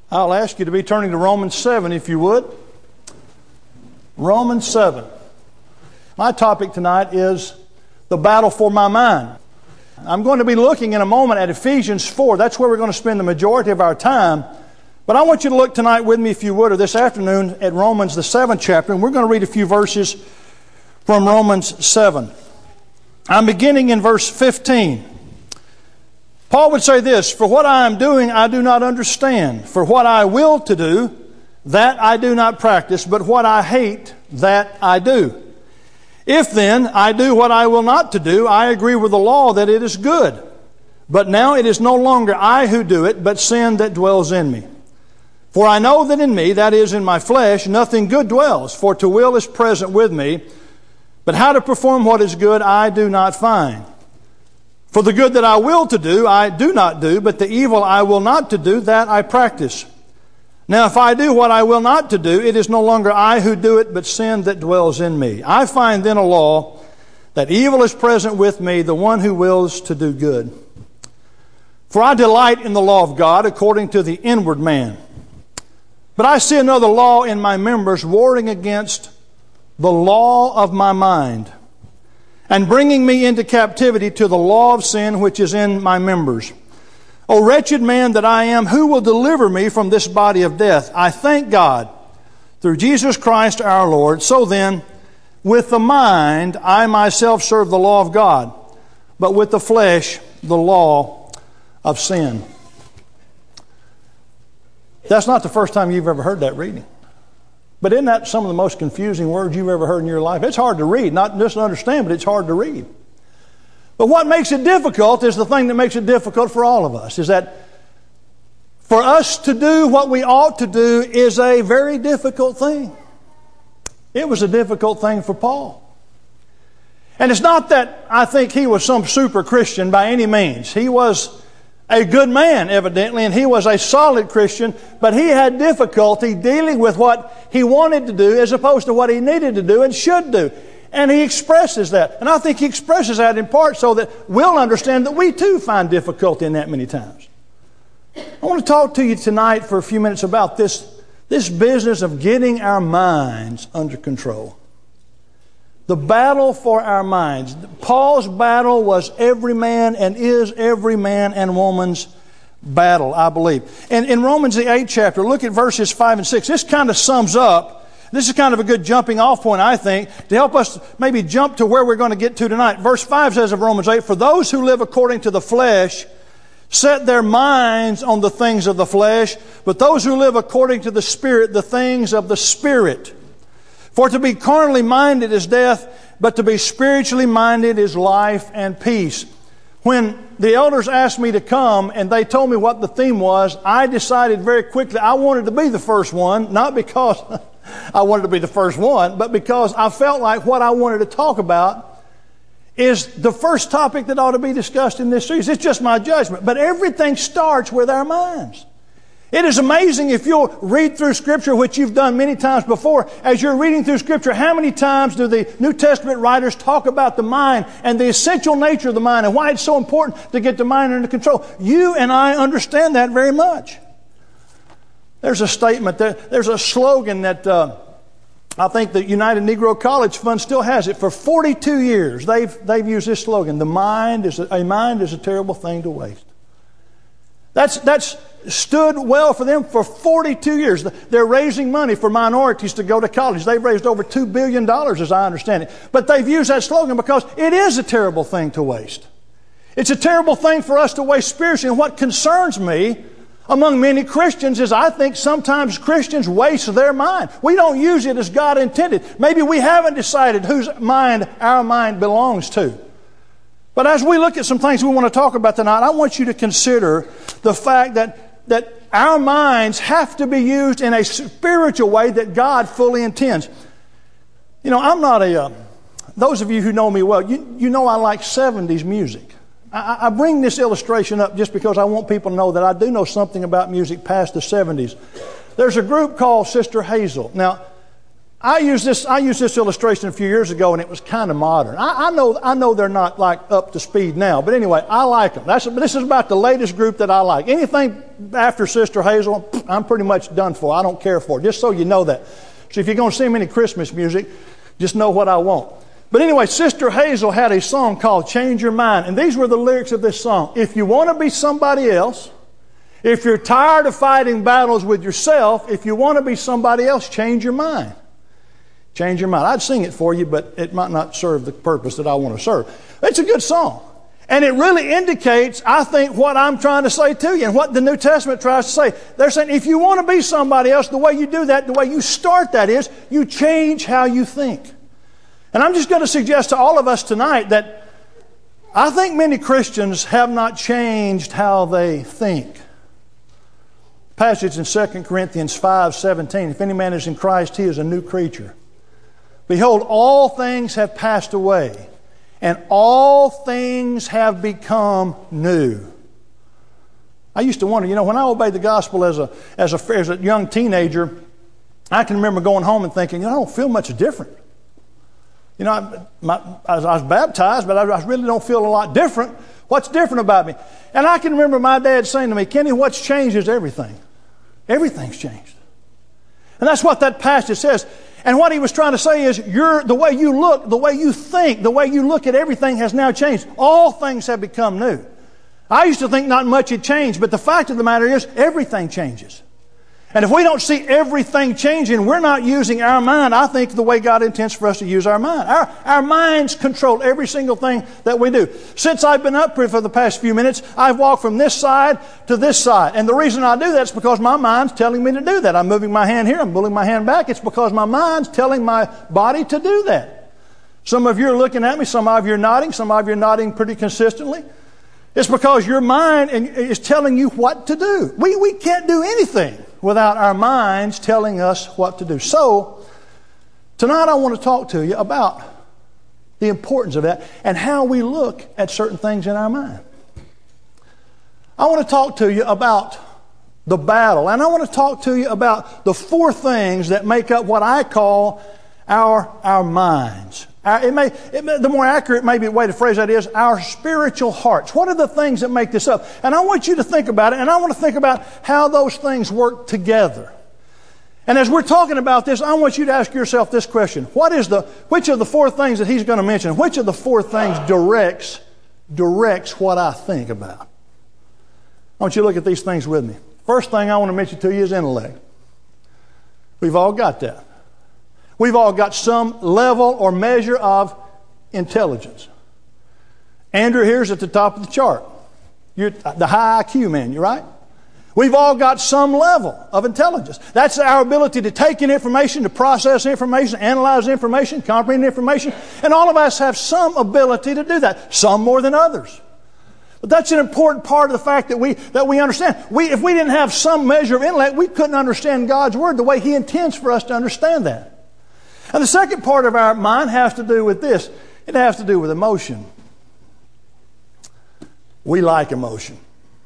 I'll ask you to be turning to Romans 7 if you would. Romans 7. My topic tonight is the battle for my mind. I'm going to be looking in a moment at Ephesians 4. That's where we're going to spend the majority of our time. But I want you to look tonight with me, if you would, or this afternoon at Romans, the 7th chapter. And we're going to read a few verses from Romans 7. I'm beginning in verse 15. Paul would say this, "For what I am doing I do not understand. For what I will to do, that I do not practice. But what I hate, that I do. If then I do what I will not to do, I agree with the law that it is good. But now it is no longer I who do it, but sin that dwells in me. For I know that in me, that is in my flesh, nothing good dwells. For to will is present with me, but how to perform what is good I do not find. For the good that I will to do, I do not do, but the evil I will not to do, that I practice. Now if I do what I will not to do, it is no longer I who do it, but sin that dwells in me. I find then a law, that evil is present with me, the one who wills to do good. For I delight in the law of God according to the inward man. But I see another law in my members, warring against the law of my mind, and bringing me into captivity to the law of sin which is in my members. O wretched man that I am, who will deliver me from this body of death? I thank God through Jesus Christ our Lord. So then, with the mind I myself serve the law of God, but with the flesh the law of sin." That's not the first time you've ever heard that reading. But isn't that some of the most confusing words you've ever heard in your life? It's hard to read, not just to understand, but it's hard to read. But what makes it difficult is the thing that makes it difficult for all of us, is that for us to do what we ought to do is a very difficult thing. It was a difficult thing for Paul. And it's not that I think he was some super Christian by any means. He was a good man, evidently, and he was a solid Christian, but he had difficulty dealing with what he wanted to do as opposed to what he needed to do and should do. And he expresses that. And I think he expresses that in part so that we'll understand that we too find difficulty in that many times. I want to talk to you tonight for a few minutes about this business of getting our minds under control. The battle for our minds. Paul's battle was every man and is every man and woman's battle, I believe. And in Romans the 8th chapter, look at verses 5 and 6. This kind of sums up. This is kind of a good jumping off point, I think, to help us maybe jump to where we're going to get to tonight. Verse 5 says of Romans 8, "For those who live according to the flesh set their minds on the things of the flesh, but those who live according to the Spirit, the things of the Spirit. For to be carnally minded is death, but to be spiritually minded is life and peace." When the elders asked me to come and they told me what the theme was, I decided very quickly I wanted to be the first one, not because I wanted to be the first one, but because I felt like what I wanted to talk about is the first topic that ought to be discussed in this series. It's just my judgment. But everything starts with our minds. It is amazing if you'll read through Scripture, which you've done many times before. As you're reading through Scripture, how many times do the New Testament writers talk about the mind and the essential nature of the mind and why it's so important to get the mind under control? You and I understand that very much. There's a statement, there's a slogan that I think the United Negro College Fund still has it. For 42 years, they've used this slogan: a mind is a terrible thing to waste. That's stood well for them for 42 years. They're raising money for minorities to go to college. They've raised over $2 billion, as I understand it. But they've used that slogan because it is a terrible thing to waste. It's a terrible thing for us to waste spiritually. And what concerns me among many Christians is I think sometimes Christians waste their mind. We don't use it as God intended. Maybe we haven't decided whose mind our mind belongs to. But as we look at some things we want to talk about tonight, I want you to consider the fact that our minds have to be used in a spiritual way that God fully intends. You know, I'm not those of you who know me well, you know I like 70s music. I bring this illustration up just because I want people to know that I do know something about music past the 70s. There's a group called Sister Hazel. Now, I used this illustration a few years ago, and it was kind of modern. I know they're not like up to speed now, but anyway, I like them. This is about the latest group that I like. Anything after Sister Hazel, I'm pretty much done for. I don't care for. Just so you know that. So if you're going to sing me any Christmas music, just know what I want. But anyway, Sister Hazel had a song called Change Your Mind, and these were the lyrics of this song. If you want to be somebody else, if you're tired of fighting battles with yourself, if you want to be somebody else, change your mind. Change your mind. I'd sing it for you, but it might not serve the purpose that I want to serve. It's a good song. And it really indicates, I think, what I'm trying to say to you and what the New Testament tries to say. They're saying if you want to be somebody else, the way you do that, the way you start that is you change how you think. And I'm just going to suggest to all of us tonight that I think many Christians have not changed how they think. Passage in 2 Corinthians 5:17, if any man is in Christ, he is a new creature. Behold, all things have passed away, and all things have become new. I used to wonder, when I obeyed the gospel as a young teenager, I can remember going home and thinking, I don't feel much different. I was baptized, but I really don't feel a lot different. What's different about me? And I can remember my dad saying to me, Kenny, what's changed is everything. Everything's changed. And that's what that passage says. And what he was trying to say is the way you look, the way you think, the way you look at everything has now changed. All things have become new. I used to think not much had changed, but the fact of the matter is everything changes. And if we don't see everything changing, we're not using our mind, I think, the way God intends for us to use our mind. Our minds control every single thing that we do. Since I've been up here for the past few minutes, I've walked from this side to this side. And the reason I do that is because my mind's telling me to do that. I'm moving my hand here, I'm pulling my hand back. It's because my mind's telling my body to do that. Some of you are looking at me, some of you are nodding, some of you are nodding pretty consistently. It's because your mind is telling you what to do. We can't do anything without our minds telling us what to do. So, tonight I want to talk to you about the importance of that and how we look at certain things in our mind. I want to talk to you about the battle, and I want to talk to you about the four things that make up what I call our minds. The more accurate maybe way to phrase that is our spiritual hearts. What are the things that make this up? And I want you to think about it, and I want to think about how those things work together. And as we're talking about this, I want you to ask yourself this question. Which of the four things that he's going to mention, which of the four things directs what I think about? I want you to look at these things with me. First thing I want to mention to you is intellect. We've all got that. We've all got some level or measure of intelligence. Andrew here's at the top of the chart. You're the high IQ man, you're right? We've all got some level of intelligence. That's our ability to take in information, to process information, analyze information, comprehend information. And all of us have some ability to do that, some more than others. But that's an important part of the fact that we understand. If we didn't have some measure of intellect, we couldn't understand God's Word the way He intends for us to understand that. And the second part of our mind has to do with this. It has to do with emotion. We like emotion.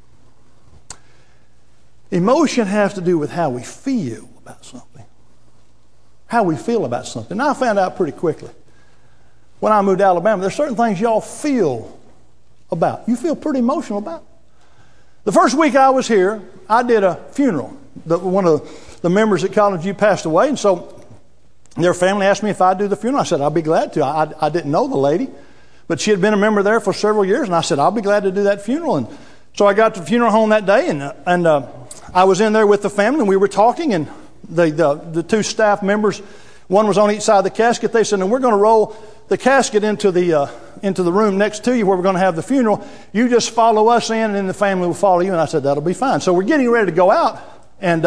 Emotion has to do with how we feel about something. How we feel about something. Now, I found out pretty quickly. When I moved to Alabama, there's certain things y'all feel about. You feel pretty emotional about. The first week I was here, I did a funeral. One of the members at College U passed away, and so their family asked me if I'd do the funeral. I said, I'll be glad to. I didn't know the lady, but she had been a member there for several years, and I said, I'll be glad to do that funeral. And so I got to the funeral home that day, and I was in there with the family, and we were talking, and the two staff members, one was on each side of the casket. They said, and we're going to roll the casket into the room next to you where we're going to have the funeral. You just follow us in, and then the family will follow you. And I said, that'll be fine. So we're getting ready to go out, and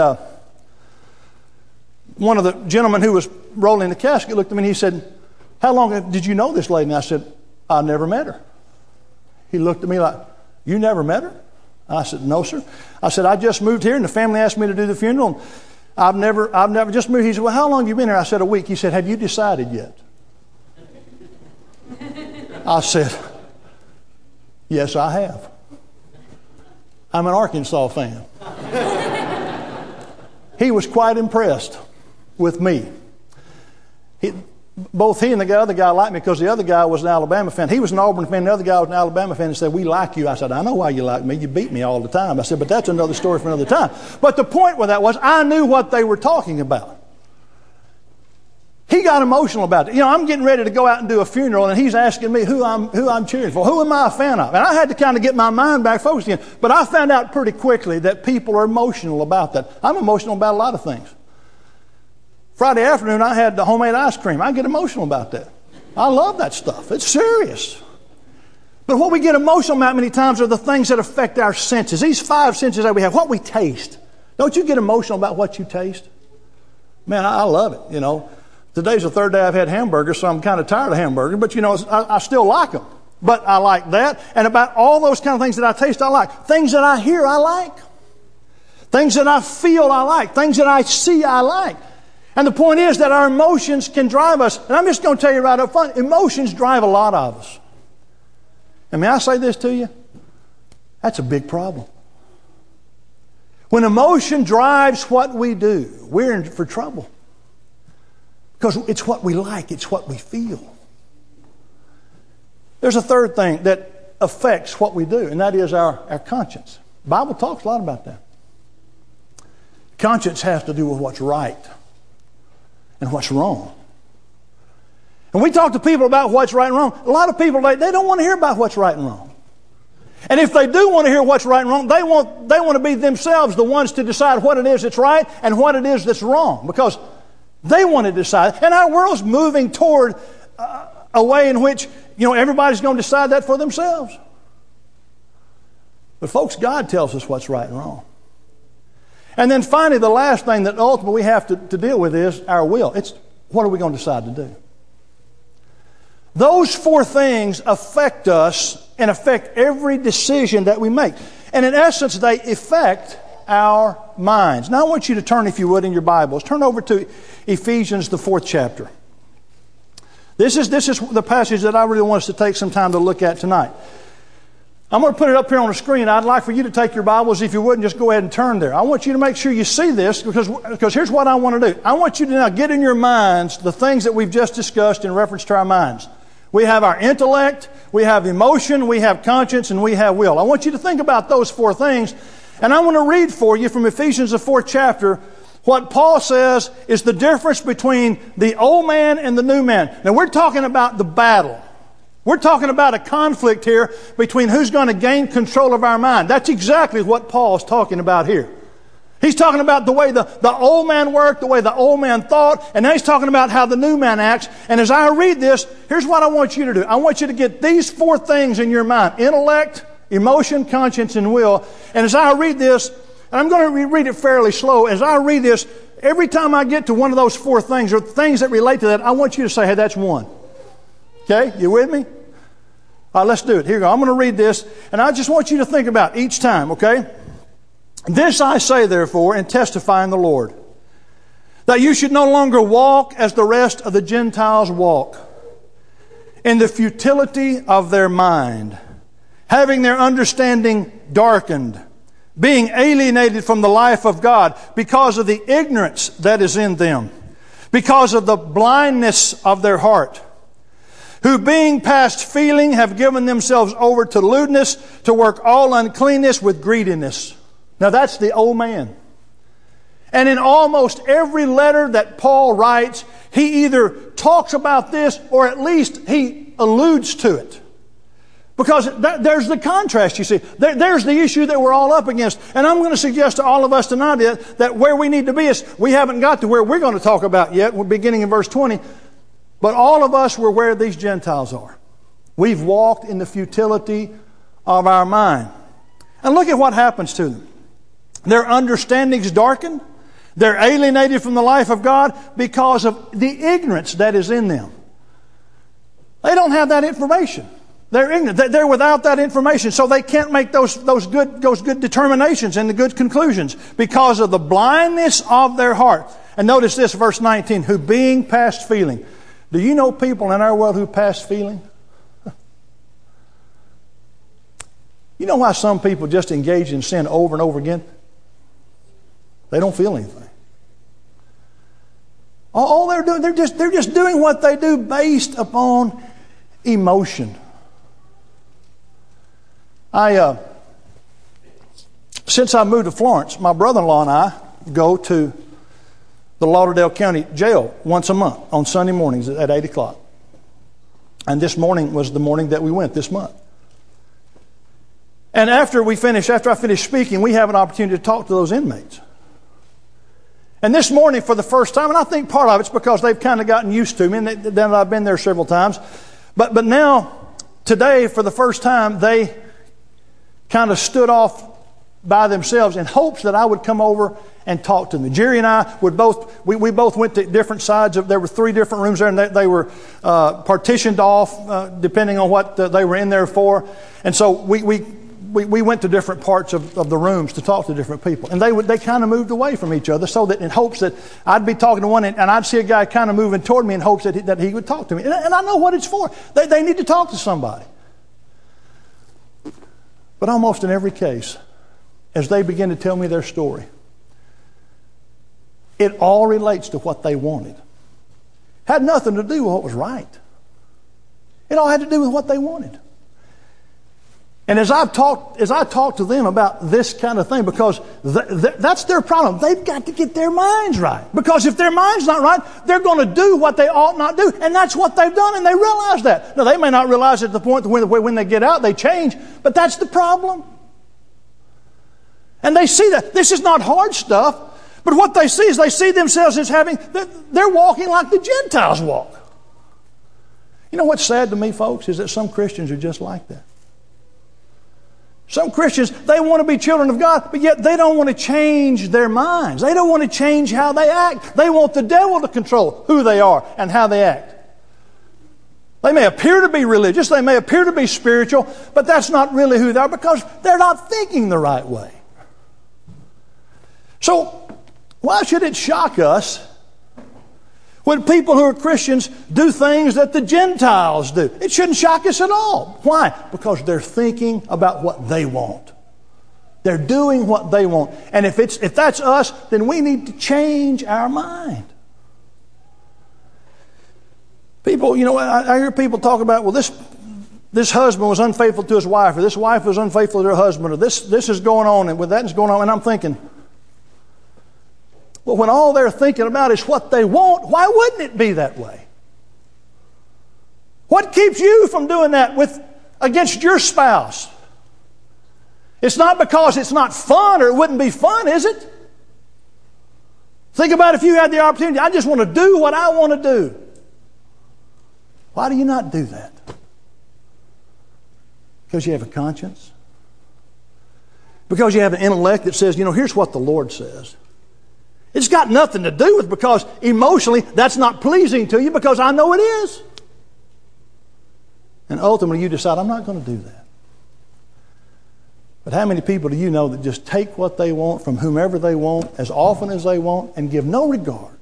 one of the gentlemen who was rolling the casket looked at me and he said, how long did you know this lady? And I said, I never met her. He looked at me like, you never met her? I said, no, sir. I said, I just moved here and the family asked me to do the funeral. I've never just moved. He said, well, how long have you been here? I said, a week. He said, have you decided yet? I said, yes, I have. I'm an Arkansas fan. He was quite impressed with me. Both he and the other guy liked me because the other guy was an Alabama fan. He was an Auburn fan. The other guy was an Alabama fan and said, we like you. I said, I know why you like me. You beat me all the time. I said, but that's another story for another time. But the point with that was I knew what they were talking about. He got emotional about it. I'm getting ready to go out and do a funeral, and he's asking me who I'm cheering for. Who am I a fan of? And I had to kind of get my mind back focused again. But I found out pretty quickly that people are emotional about that. I'm emotional about a lot of things. Friday afternoon, I had the homemade ice cream. I get emotional about that. I love that stuff. It's serious. But what we get emotional about many times are the things that affect our senses. These 5 senses that we have, what we taste. Don't you get emotional about what you taste? Man, I love it, Today's the 3rd day I've had hamburgers, so I'm kind of tired of hamburgers. But, I still like them. But I like that. And about all those kind of things that I taste, I like. Things that I hear, I like. Things that I feel, I like. Things that I see, I like. And the point is that our emotions can drive us. And I'm just going to tell you right up front, emotions drive a lot of us. And may I say this to you? That's a big problem. When emotion drives what we do, we're in for trouble. Because it's what we like, it's what we feel. There's a third thing that affects what we do, and that is our conscience. The Bible talks a lot about that. Conscience has to do with what's right and what's wrong. And we talk to people about what's right and wrong. A lot of people, they don't want to hear about what's right and wrong. And if they do want to hear what's right and wrong, they want to be themselves the ones to decide what it is that's right and what it is that's wrong. Because they want to decide. And our world's moving toward a way in which, everybody's going to decide that for themselves. But folks, God tells us what's right and wrong. And then finally, the last thing that ultimately we have to deal with is our will. It's what are we going to decide to do? Those 4 things affect us and affect every decision that we make. And in essence, they affect our minds. Now I want you to turn, if you would, in your Bibles. Turn over to Ephesians, the 4th chapter. This is the passage that I really want us to take some time to look at tonight. I'm going to put it up here on the screen. I'd like for you to take your Bibles, if you would, and just go ahead and turn there. I want you to make sure you see this because here's what I want to do. I want you to now get in your minds the things that we've just discussed in reference to our minds. We have our intellect, we have emotion, we have conscience, and we have will. I want you to think about those 4 things. And I want to read for you from Ephesians, the 4th chapter, what Paul says is the difference between the old man and the new man. Now, we're talking about the battle. We're talking about a conflict here between who's going to gain control of our mind. That's exactly what Paul's talking about here. He's talking about the way the old man worked, the way the old man thought, and now he's talking about how the new man acts. And as I read this, here's what I want you to do. I want you to get these 4 things in your mind: intellect, emotion, conscience, and will. And as I read this, and I'm going to read it fairly slow, as I read this, every time I get to one of those 4 things or things that relate to that, I want you to say, hey, that's one. Okay? You with me? All right, let's do it. Here you go. I'm going to read this, and I just want you to think about each time, okay? This I say, therefore, and testify in the Lord, that you should no longer walk as the rest of the Gentiles walk, in the futility of their mind, having their understanding darkened, being alienated from the life of God because of the ignorance that is in them, because of the blindness of their heart, who being past feeling have given themselves over to lewdness, to work all uncleanness with greediness. Now that's the old man. And in almost every letter that Paul writes, he either talks about this or at least he alludes to it. Because there's the contrast, you see. There's the issue that we're all up against. And I'm going to suggest to all of us tonight that where we need to be is, we haven't got to where we're going to talk about yet. We're beginning in verse 20. But all of us were where these Gentiles are. We've walked in the futility of our mind. And look at what happens to them. Their understanding's darkened. They're alienated from the life of God because of the ignorance that is in them. They don't have that information. They're ignorant. They're without that information, so they can't make those good determinations and the good conclusions because of the blindness of their heart. And notice this, verse 19, who being past feeling. Do you know people in our world who past feeling? You know why some people just engage in sin over and over again? They don't feel anything. All they're doing, they're just doing what they do based upon emotion. Since I moved to Florence, my brother-in-law and I go to the Lauderdale County Jail once a month on Sunday mornings at 8 o'clock. And this morning was the morning that we went this month. And after I finish speaking, we have an opportunity to talk to those inmates. And this morning, for the first time, and I think part of it's because they've kind of gotten used to me, and then I've been there several times. But now, today, for the first time, they kind of stood off by themselves in hopes that I would come over and talk to them. Jerry and I would both went to different sides there were 3 different rooms there, and they were partitioned off depending on what they were in there for. And so we went to different parts of the rooms to talk to different people. And they kind of moved away from each other so that in hopes that I'd be talking to one and I'd see a guy kind of moving toward me in hopes that he would talk to me. And I know what it's for. They need to talk to somebody. But almost in every case, as they begin to tell me their story, it all relates to what they wanted. Had nothing to do with what was right. It all had to do with what they wanted. And as I talk to them about this kind of thing, because that's their problem. They've got to get their minds right. Because if their mind's not right, they're going to do what they ought not do. And that's what they've done, and they realize that. Now, they may not realize it at the point when they get out, they change. But that's the problem. And they see that. This is not hard stuff. But what they see is they see themselves as they're walking like the Gentiles walk. You know what's sad to me, folks, is that some Christians are just like that. Some Christians, they want to be children of God, but yet they don't want to change their minds. They don't want to change how they act. They want the devil to control who they are and how they act. They may appear to be religious, they may appear to be spiritual, but that's not really who they are because they're not thinking the right way. So, why should it shock us when people who are Christians do things that the Gentiles do? It shouldn't shock us at all. Why? Because they're thinking about what they want. They're doing what they want. And if that's us, then we need to change our mind. People, I hear people talk about, well, this husband was unfaithful to his wife, or this wife was unfaithful to her husband, or this is going on, and that is going on, and I'm thinking, well, when all they're thinking about is what they want, why wouldn't it be that way? What keeps you from doing that against your spouse? It's not because it's not fun or it wouldn't be fun, is it? Think about if you had the opportunity. I just want to do what I want to do. Why do you not do that? Because you have a conscience? Because you have an intellect that says, here's what the Lord says. It's got nothing to do with because emotionally that's not pleasing to you because I know it is. And ultimately you decide, I'm not going to do that. But how many people do you know that just take what they want from whomever they want as often as they want and give no regard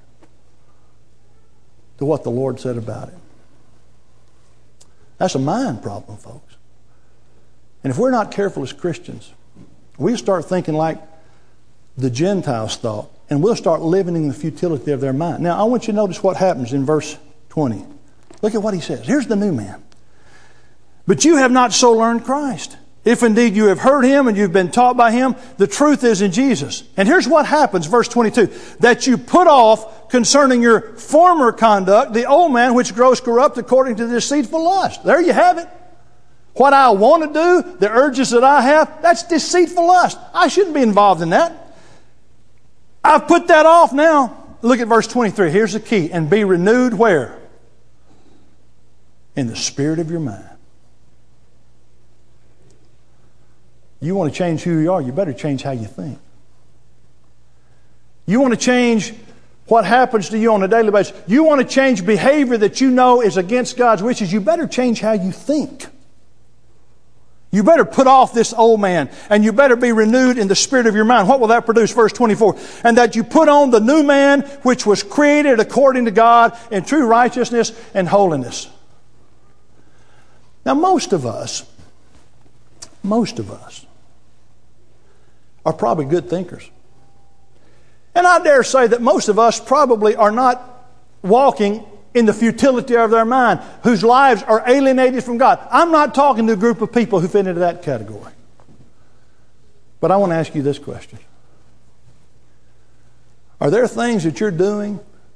to what the Lord said about it? That's a mind problem, folks. And if we're not careful as Christians, we start thinking like the Gentiles thought. And we'll start living in the futility of their mind. Now, I want you to notice what happens in verse 20. Look at what he says. Here's the new man. But you have not so learned Christ. If indeed you have heard him and you've been taught by him, the truth is in Jesus. And here's what happens, verse 22. That you put off concerning your former conduct the old man which grows corrupt according to the deceitful lust. There you have it. What I want to do, the urges that I have, that's deceitful lust. I shouldn't be involved in that. I've put that off now. Look at verse 23. Here's the key. And be renewed where? In the spirit of your mind. You want to change who you are, you better change how you think. You want to change what happens to you on a daily basis. You want to change behavior that you know is against God's wishes, you better change how you think. You better put off this old man, and you better be renewed in the spirit of your mind. What will that produce? Verse 24. And that you put on the new man, which was created according to God in true righteousness and holiness. Now, most of us are probably good thinkers. And I dare say that most of us probably are not walking in the futility of their mind, whose lives are alienated from God. I'm not talking to a group of people who fit into that category. But I want to ask you this question. Are there things that you're doing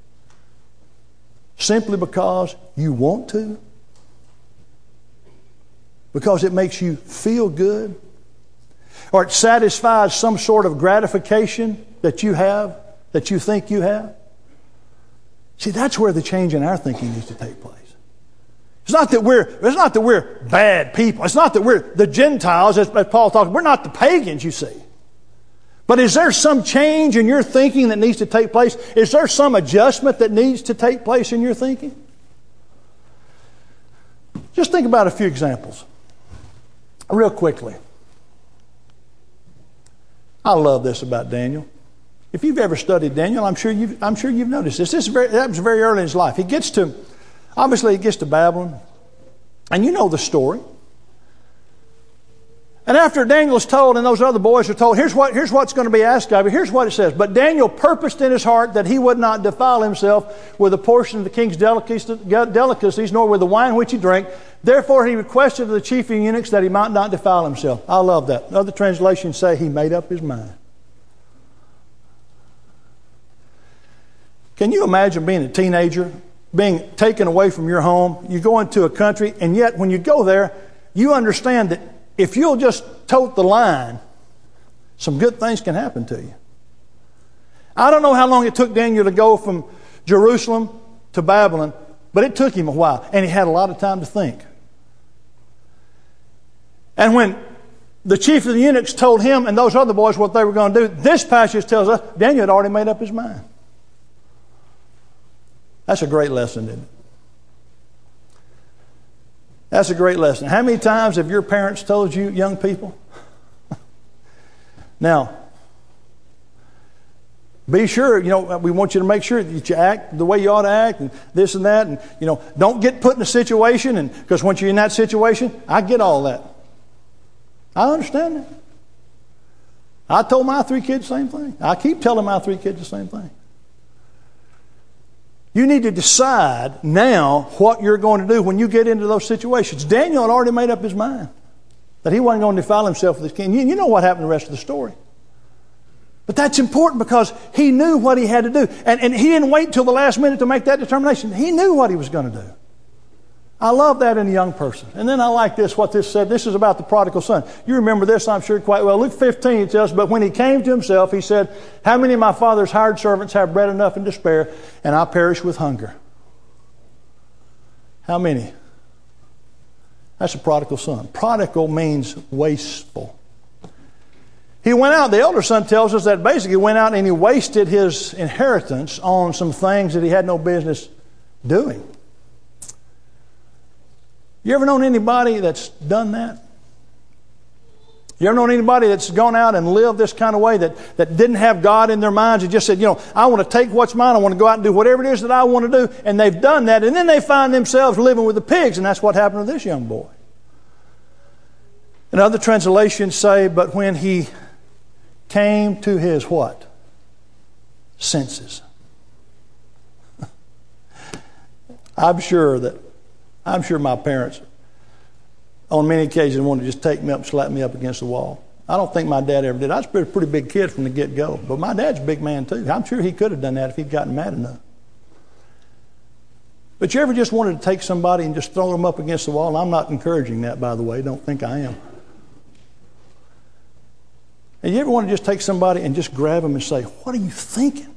simply because you want to? Because it makes you feel good? Or it satisfies some sort of gratification that you have, that you think you have? See, that's where the change in our thinking needs to take place. It's not that we're bad people. It's not that we're the Gentiles, as Paul talks. We're not the pagans, you see. But is there some change in your thinking that needs to take place? Is there some adjustment that needs to take place in your thinking? Just think about a few examples. Real quickly. I love this about Daniel. If you've ever studied Daniel, I'm sure you've noticed this. That was very early in his life. He gets to Babylon, and you know the story. And after Daniel is told, and those other boys are told, here's what's going to be asked of you. Here's what it says. But Daniel purposed in his heart that he would not defile himself with a portion of the king's delicacies, nor with the wine which he drank. Therefore he requested of the chief eunuchs that he might not defile himself. I love that. Other translations say he made up his mind. Can you imagine being a teenager, being taken away from your home? You go into a country, and yet when you go there, you understand that if you'll just tote the line, some good things can happen to you. I don't know how long it took Daniel to go from Jerusalem to Babylon, but it took him a while, and he had a lot of time to think. And when the chief of the eunuchs told him and those other boys what they were going to do, this passage tells us Daniel had already made up his mind. That's a great lesson, isn't it? That's a great lesson. How many times have your parents told you, young people? Now, be sure, we want you to make sure that you act the way you ought to act and this and that. And, don't get put in a situation. And because once you're in that situation, I get all that. I understand that. I told my 3 kids the same thing. I keep telling my 3 kids the same thing. You need to decide now what you're going to do when you get into those situations. Daniel had already made up his mind that he wasn't going to defile himself with the king. You know what happened in the rest of the story. But that's important because he knew what he had to do. And he didn't wait till the last minute to make that determination. He knew what he was going to do. I love that in a young person. And then I like what this said. This is about the prodigal son. You remember this, I'm sure, quite well. Luke 15, it tells us, but when he came to himself, he said, how many of my father's hired servants have bread enough and to spare, and I perish with hunger? How many? That's a prodigal son. Prodigal means wasteful. He went out, the elder son tells us that basically went out and he wasted his inheritance on some things that he had no business doing. You ever known anybody that's done that? You ever known anybody that's gone out and lived this kind of way that didn't have God in their minds and just said, I want to take what's mine, I want to go out and do whatever it is that I want to do, and they've done that, and then they find themselves living with the pigs, and that's what happened to this young boy. And other translations say, but when he came to his what? Senses. I'm sure my parents, on many occasions, wanted to just take me up and slap me up against the wall. I don't think my dad ever did. I was a pretty big kid from the get-go. But my dad's a big man, too. I'm sure he could have done that if he'd gotten mad enough. But you ever just wanted to take somebody and just throw them up against the wall? And I'm not encouraging that, by the way. Don't think I am. And you ever want to just take somebody and just grab them and say, what are you thinking?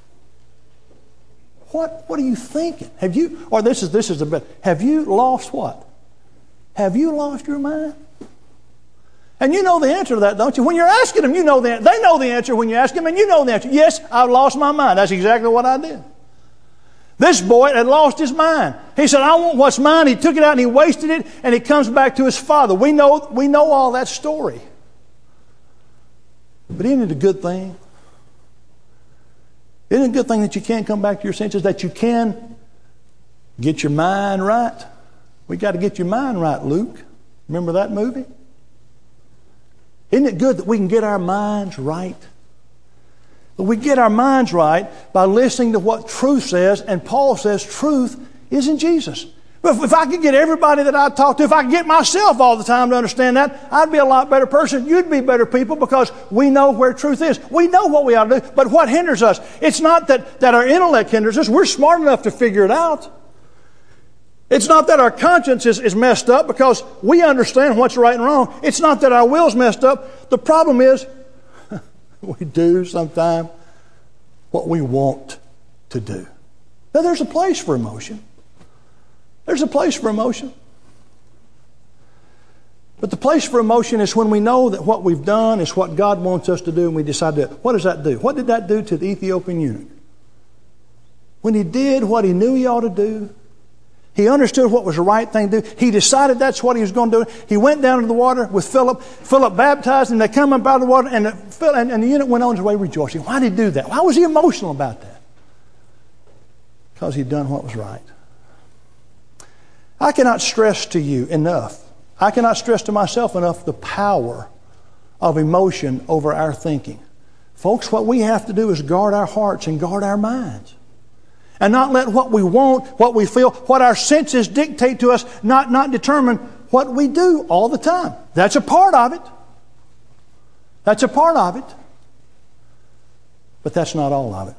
What are you thinking? Have you, or this is the best, have you lost what? Have you lost your mind? And you know the answer to that, don't you? When you're asking them, they know the answer when you ask them, and you know the answer. Yes, I've lost my mind. That's exactly what I did. This boy had lost his mind. He said, I want what's mine. He took it out and he wasted it, and he comes back to his father. We know all that story. But isn't it a good thing? Isn't it a good thing that you can come back to your senses, that you can get your mind right? We got to get your mind right, Luke. Remember that movie? Isn't it good that we can get our minds right? But we get our minds right by listening to what truth says, and Paul says truth is in Jesus. But if I could get everybody that I talk to, if I could get myself all the time to understand that, I'd be a lot better person. You'd be better people because we know where truth is. We know what we ought to do. But what hinders us? It's not that our intellect hinders us. We're smart enough to figure it out. It's not that our conscience is messed up because we understand what's right and wrong. It's not that our will's messed up. The problem is we do sometimes what we want to do. Now, there's a place for emotion. There's a place for emotion. But the place for emotion is when we know that what we've done is what God wants us to do and we decide to do it. What does that do? What did that do to the Ethiopian eunuch? When he did what he knew he ought to do, he understood what was the right thing to do. He decided that's what he was going to do. He went down to the water with Philip. Philip baptized him. They come up out of the water, and the eunuch went on his way rejoicing. Why did he do that? Why was he emotional about that? Because he'd done what was right. I cannot stress to you enough, I cannot stress to myself enough the power of emotion over our thinking. Folks, what we have to do is guard our hearts and guard our minds. And not let what we want, what we feel, what our senses dictate to us, not determine what we do all the time. That's a part of it. That's a part of it. But that's not all of it.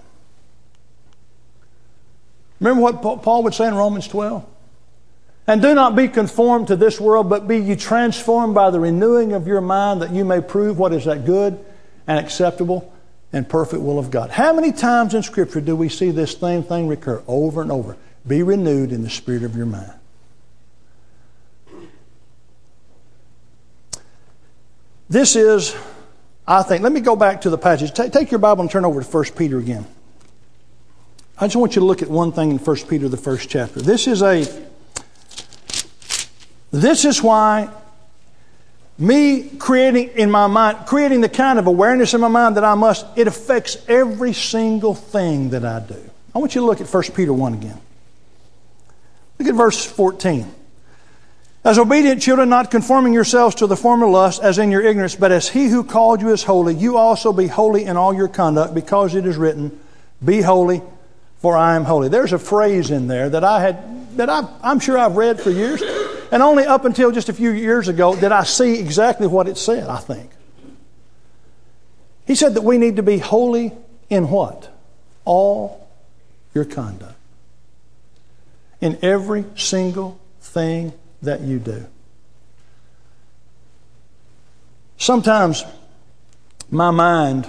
Remember what Paul would say in Romans 12? And do not be conformed to this world, but be ye transformed by the renewing of your mind, that you may prove what is that good and acceptable and perfect will of God. How many times in Scripture do we see this same thing recur over and over? Be renewed in the spirit of your mind. This is, I think, let me go back to the passage. Take your Bible and turn over to 1 Peter again. I just want you to look at one thing in 1 Peter, the first chapter. This is why me creating in my mind, creating the kind of awareness in my mind that I must, it affects every single thing that I do. I want you to look at 1 Peter 1 again. Look at verse 14. As obedient children, not conforming yourselves to the former lust as in your ignorance, but as he who called you is holy, you also be holy in all your conduct, because it is written, be holy, for I am holy. There's a phrase in there that I'm sure I've read for years. And only up until just a few years ago did I see exactly what it said, I think. He said that we need to be holy in what? All your conduct. In every single thing that you do. Sometimes my mind,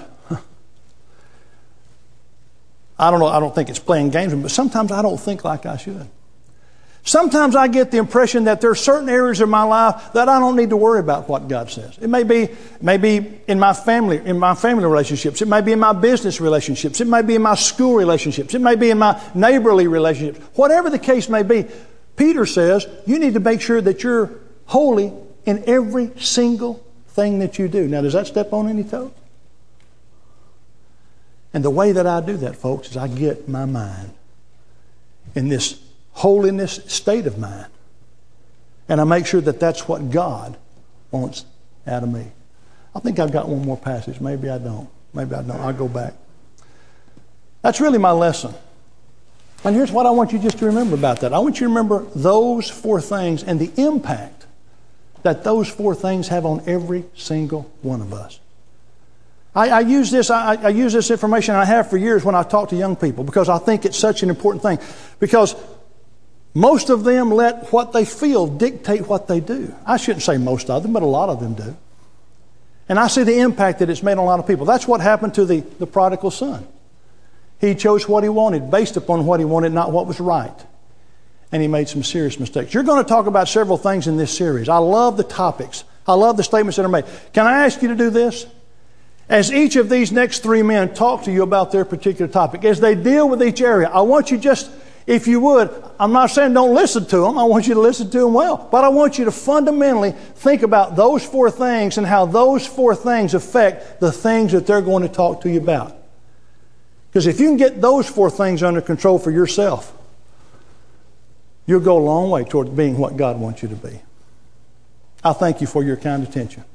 I don't think it's playing games, but sometimes I don't think like I should. Sometimes I get the impression that there are certain areas of my life that I don't need to worry about what God says. It may be in my family relationships. It may be in my business relationships. It may be in my school relationships. It may be in my neighborly relationships. Whatever the case may be, Peter says you need to make sure that you're holy in every single thing that you do. Now, does that step on any toes? And the way that I do that, folks, is I get my mind in this holiness state of mind. And I make sure that that's what God wants out of me. I think I've got one more passage. Maybe I don't. I'll go back. That's really my lesson. And here's what I want you just to remember about that. I want you to remember those four things and the impact that those four things have on every single one of us. I use this information I have for years when I talk to young people, because I think it's such an important thing. Because most of them let what they feel dictate what they do. I shouldn't say most of them, but a lot of them do. And I see the impact that it's made on a lot of people. That's what happened to the prodigal son. He chose what he wanted, based upon what he wanted, not what was right. And he made some serious mistakes. You're going to talk about several things in this series. I love the topics. I love the statements that are made. Can I ask you to do this? As each of these next three men talk to you about their particular topic, as they deal with each area, I want you just, if you would, I'm not saying don't listen to them. I want you to listen to them well. But I want you to fundamentally think about those four things and how those four things affect the things that they're going to talk to you about. Because if you can get those four things under control for yourself, you'll go a long way toward being what God wants you to be. I thank you for your kind attention.